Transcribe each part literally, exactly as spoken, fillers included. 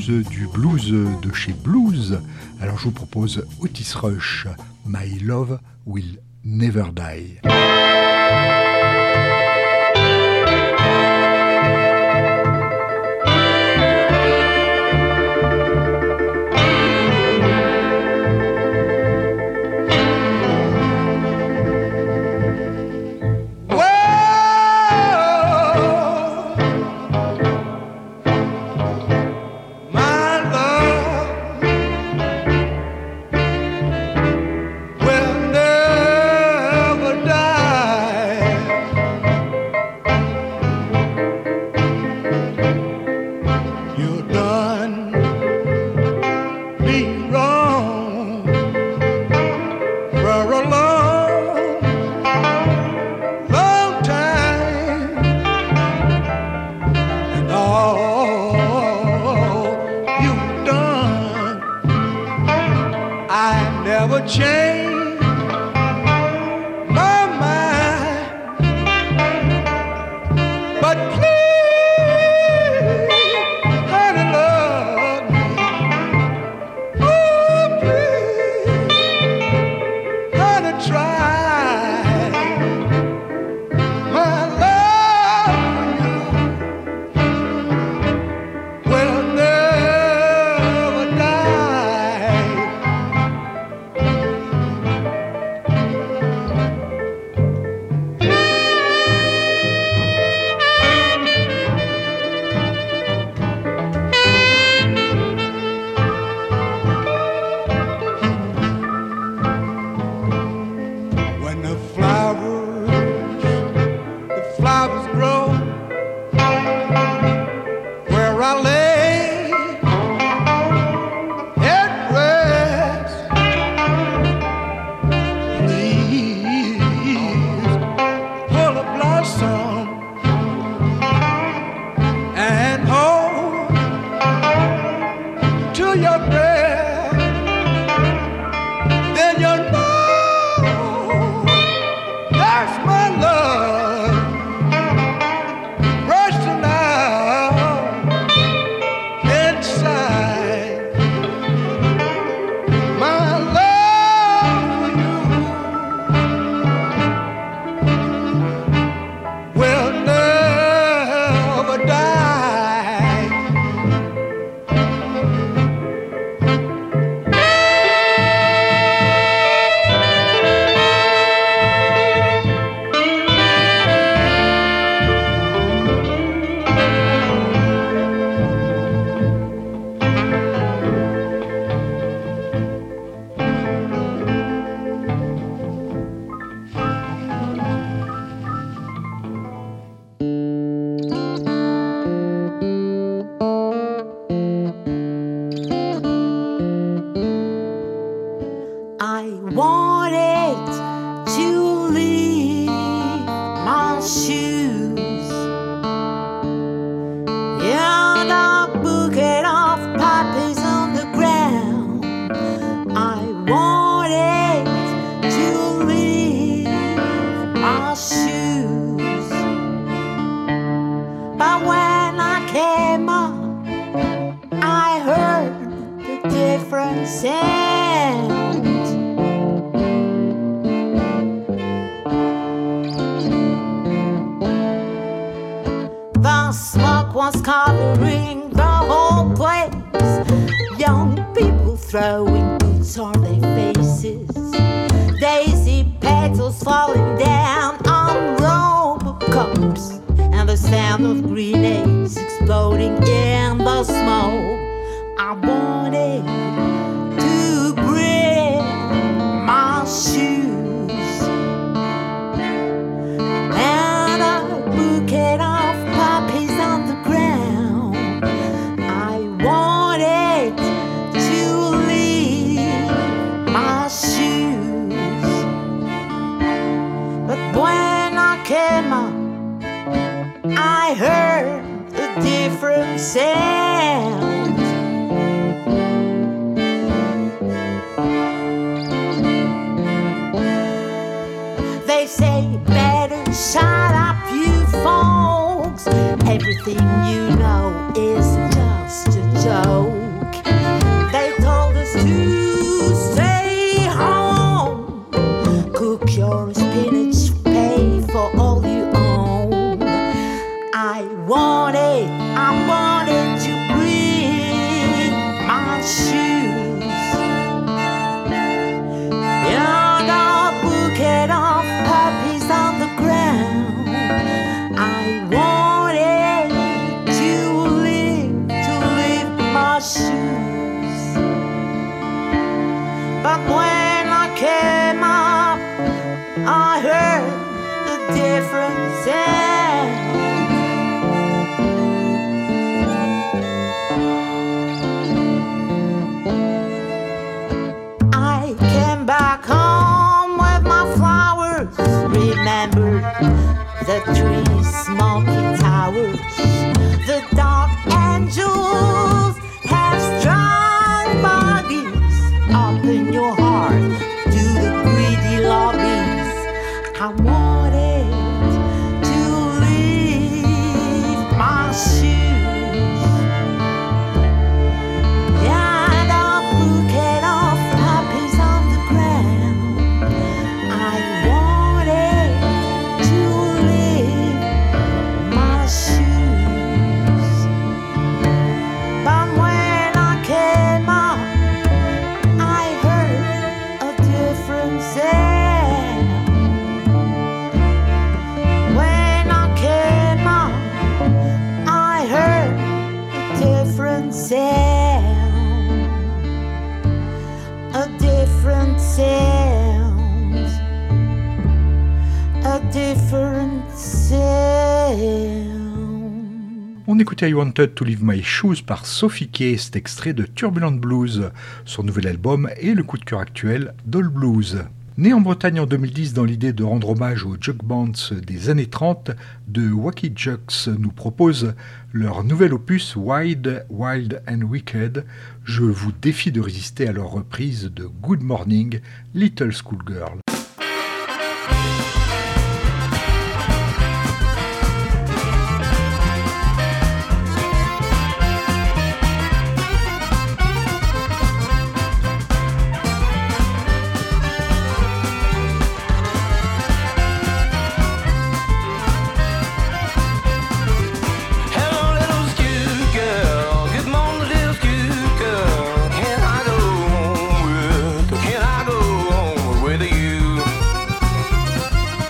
blues, du blues de chez Blues. Alors je vous propose Otis Rush, My Love Will Never Die. To leave came up, I heard a different sound. I came back home with my flowers, remembered the trees, smoky towers, the dark angels have strong bodies. Open your heart to the greedy lobbies. I wanted to leave my shoes and a bouquet of flowers on the ground. I wanted to leave my shoes, but when I came up, I heard a different sound. When I came up, I heard a different sound, a different sound, a different sound. On écoutait I Wanted to Leave My Shoes par Sophie Kay, cet extrait de Turbulent Blues, son nouvel album et le coup de cœur actuel d'All Blues. Né en Bretagne en deux mille dix dans l'idée de rendre hommage aux jug bands des années trente, The Wacky Jux nous propose leur nouvel opus Wild, Wild and Wicked. Je vous défie de résister à leur reprise de Good Morning, Little Schoolgirl. Hello, little schoolgirl. Good morning, little schoolgirl. Can I go home with? Can I go home with you?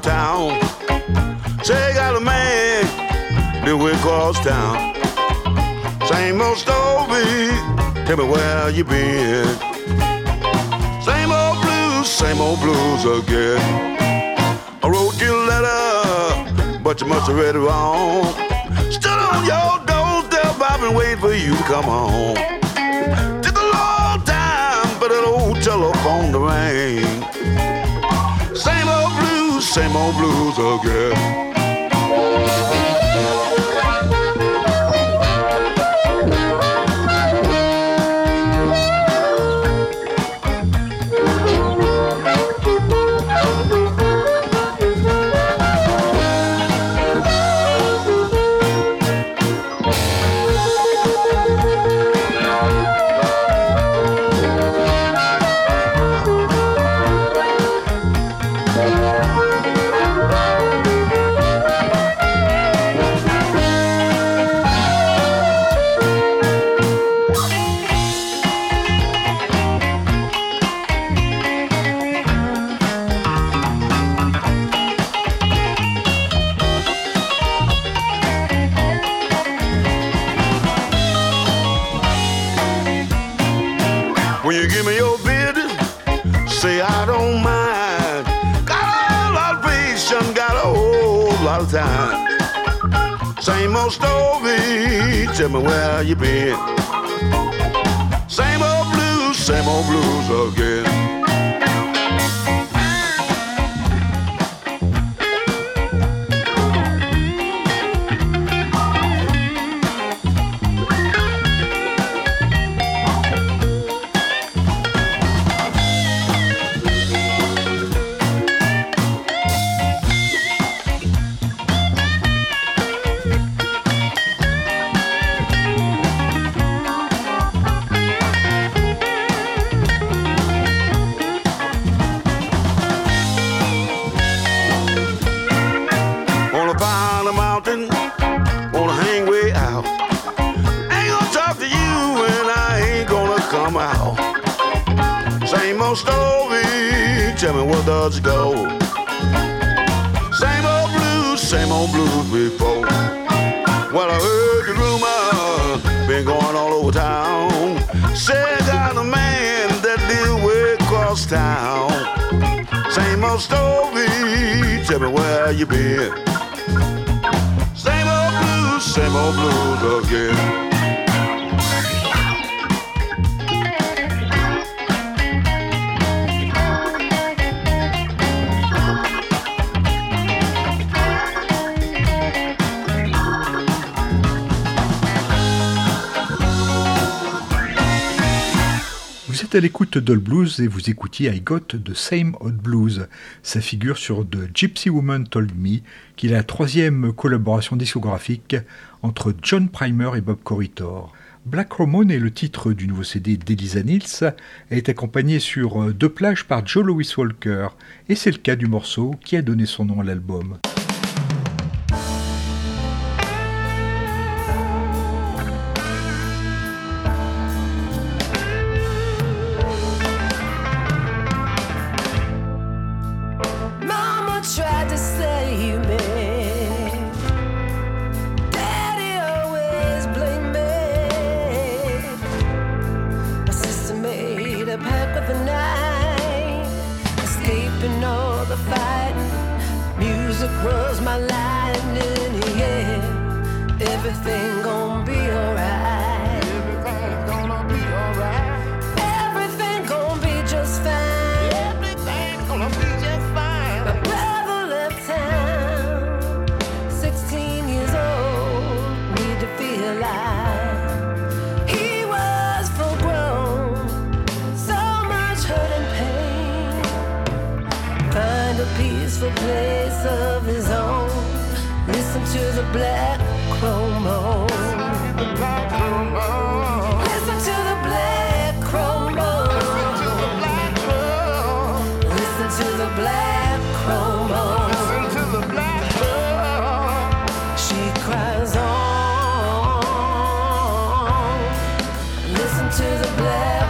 town. Say, got a man that went across town. Same old story, tell me where you been. Same old blues, same old blues again. I wrote you a letter, but you must have read it wrong. Stood on your doorstep, I've been waiting for you to come home. Took a long time for that old telephone to ring. Same old blues, same old blues again. When you give me your business, say I don't mind. Got a whole lot of patience, got a whole lot of time. Same old story, tell me where you been. Same old blues, same old blues again. Tell me where does it go? Same old blues, same old blues before. Well, I heard the rumor been going all over town. Say I got a man that live way across town. Same old story, tell me where you been. Same old blues, same old blues again. Vous êtes à l'écoute d'All Blues et vous écoutiez I Got the Same Old Blues. Ça figure sur The Gypsy Woman Told Me, qui est la troisième collaboration discographique entre John Primer et Bob Corritore. Black Hormone est le titre du nouveau C D d'Eliza Nils, est accompagné sur deux plages par Joe Louis Walker, et c'est le cas du morceau qui a donné son nom à l'album. Was my lightning, yeah. Everything gon' be alright. Everything gonna be alright. Everything gon' be just fine. Everything gonna be just fine. My brother left town, sixteen years old, need to feel alive. He was full grown, so much hurt and pain. Find a peaceful place of his own. Listen to the black chromo. Listen to the black chromo. Listen to the black chromo. Listen to the black chromo. Listen to the black chromo. She cries on. Listen to the black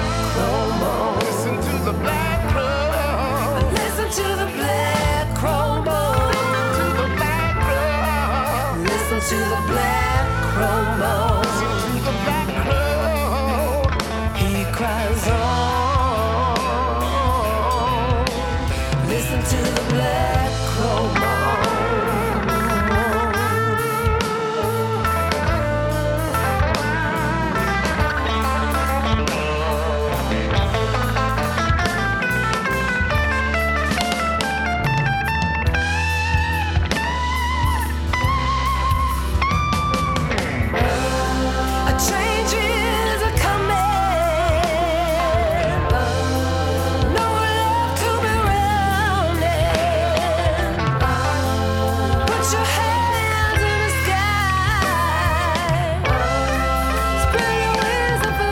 chromo. Listen to the black chromo. Listen to the black chromo. cries on. Listen to the black crow moan. Change is a coming, no love to be rounded. Put your hands in the sky, spread your wings and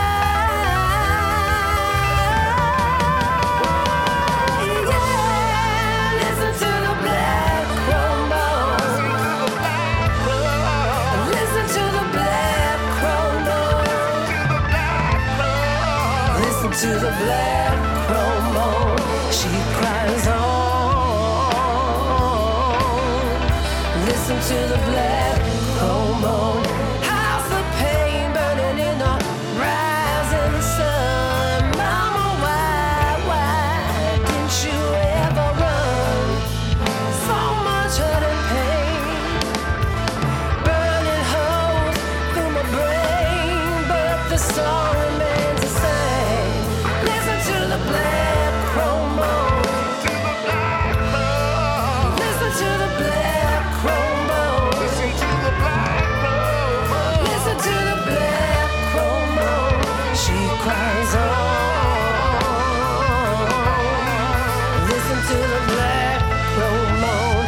fly. Yeah, listen to the black crow moan. Listen to the black crow moan. Listen to the black crow moan. She cries on. Listen to the black crow moan. How's the pain burning in the rising sun? Mama, why, why didn't you ever run? So much hurt and pain, burning holes through my brain, but the song remains the same. Listen to the black crow moan. Listen to the black crow moan. Listen to the black crow moan. Listen to the black crow moan. She cries on. Listen to the black crow moan.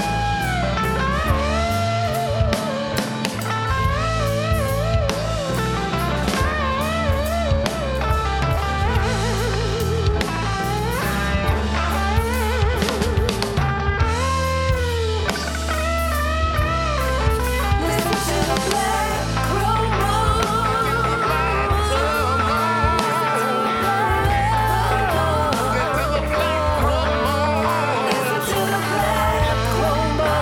Listen to the black crow moan. Listen to the black crow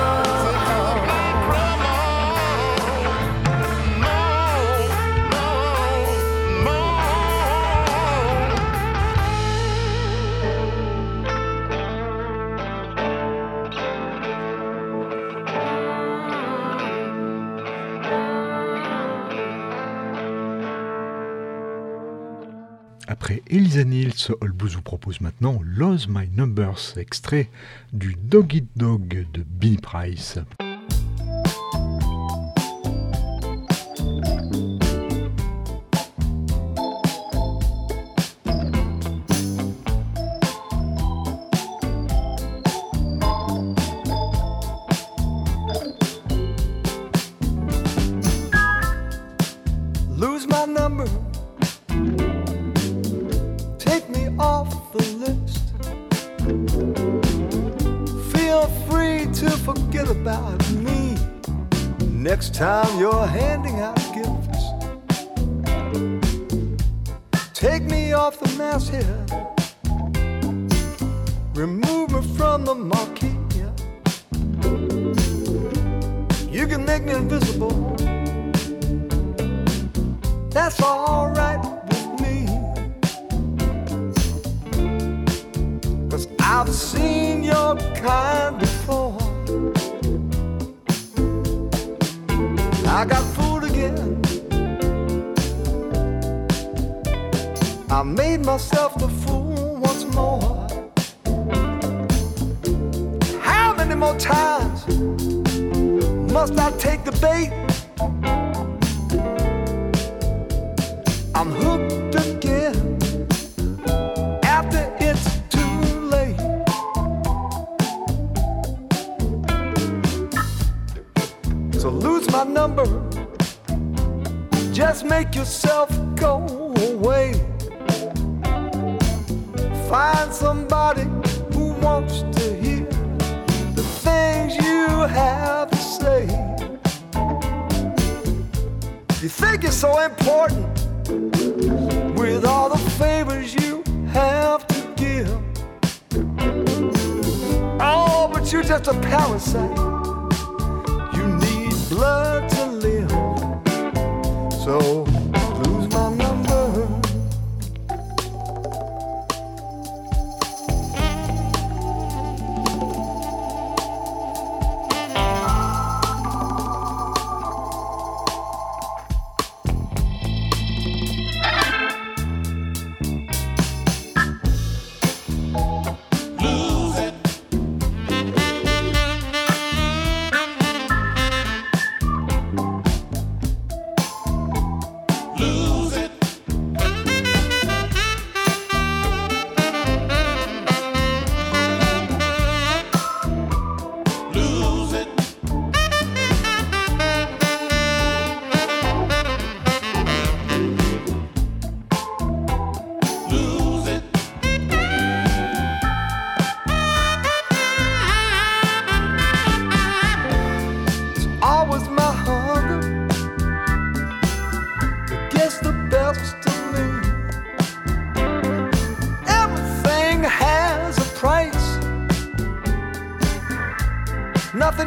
Après Elisa Nils, All Blues vous propose maintenant Lose My Numbers, extrait du Dog Eat Dog de Billy Price. Lose my number, take me off the list. Feel free to forget about me next time you're handing out gifts. Take me off the masthead, remove me from the marquee. You can make me invisible, that's all right with me. 'Cause I've seen your kind before. I got fooled again. I made myself the fool once more. How many more times must I take the bait? I'm hooked again after it's too late. So lose my number, just make yourself go away. Find somebody who wants to hear the things you have to say. You think you're so important with all the favors you have to give. Oh, but you're just a parasite. You need blood to live. So lose my number,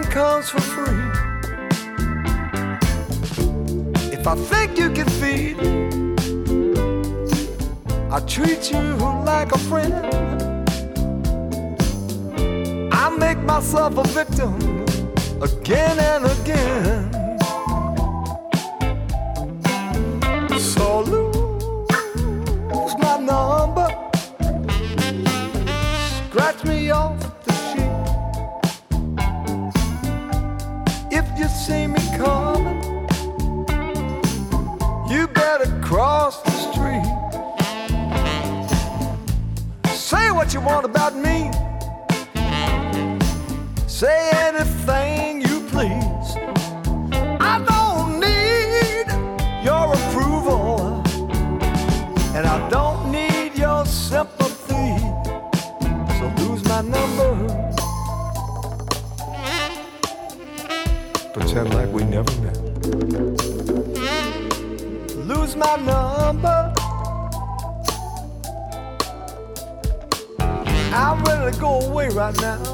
comes for free. If I think you can feed, I treat you like a friend. I make myself a victim again and again. So lose my number, scratch me off the sheet. If you see me coming, you better cross the street. Say what you want about me, say anything you please. I don't need your approval, and I don't need your sympathy. So lose my number, pretend like we never met. Lose my number, I'm ready to go away right now.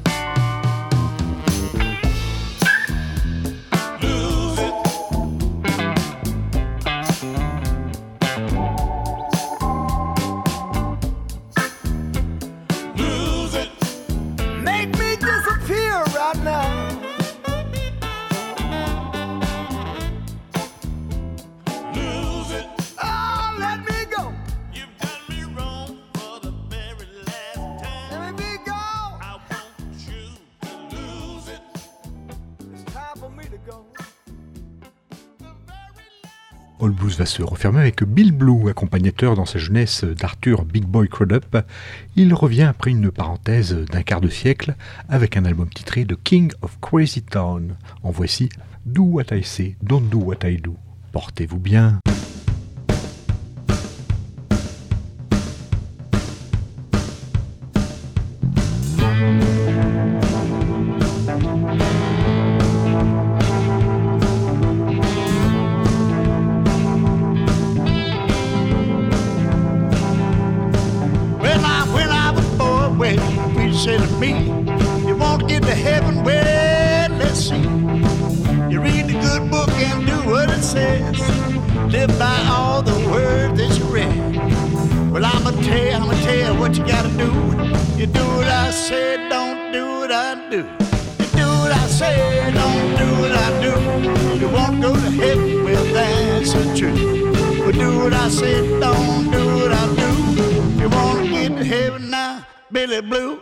All Blues va se refermer avec Bill Blue, accompagnateur dans sa jeunesse d'Arthur Big Boy Crudup. Il revient après une parenthèse d'un quart de siècle avec un album titré The King of Crazy Town. En voici Do What I Say, Don't Do What I Do. Portez-vous bien. Say to me, you won't get to heaven, well, let's see. You read the good book and do what it says. Live by all the words that you read. Well, I'ma tell you, I'ma tell you what you gotta do. You do what I say, don't do what I do. You do what I say, don't do what I do. You won't go to heaven, well, that's the truth. Well, do what I say, don't do what I do. You won't get to heaven now, Billy Blue.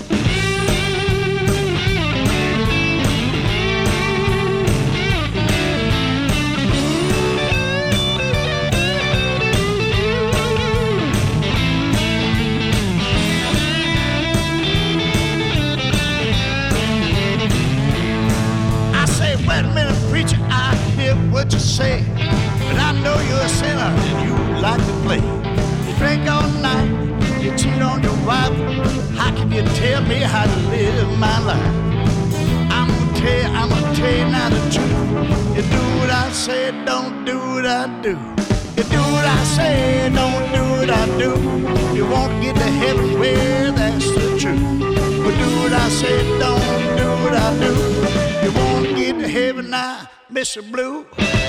Wait a minute, preacher, I hear what you say, but I know you're a sinner and you like to play. You drink all night, you cheat on your wife. How can you tell me how to live my life? I'm gonna tell you, I'm gonna tell you now the truth. You do what I say, don't do what I do. You do what I say, don't do what I do. You won't get to heaven, well, that's the truth. But do what I say, don't do what I do. You won't get to heaven now, Mister Blue.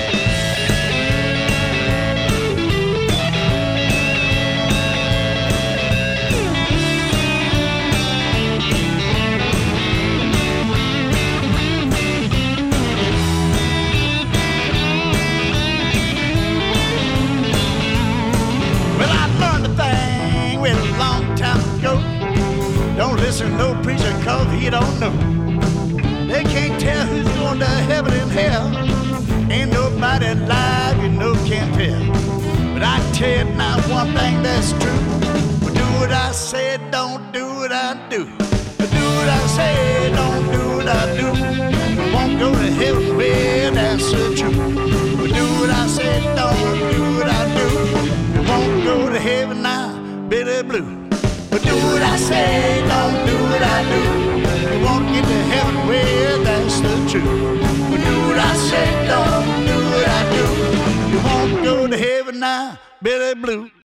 Well, I learned a thing well, a long time ago. Don't listen to no preacher cause he don't know. They can't tell who's going to heaven and hell. Ain't nobody alive, you know, can't tell. But I tell you now one thing that's true. Well, do what I say, don't do what I do. Well, do what I say, don't do what I do. You won't go to heaven, well, that's the truth. Well, do what I say, don't do what I do. You won't go to heaven now, Billy Blue. But do what I say, don't do what I do. You won't get to heaven, well, that's the truth. But do what I say, don't do what I do. You won't go to heaven now, Billy Blue.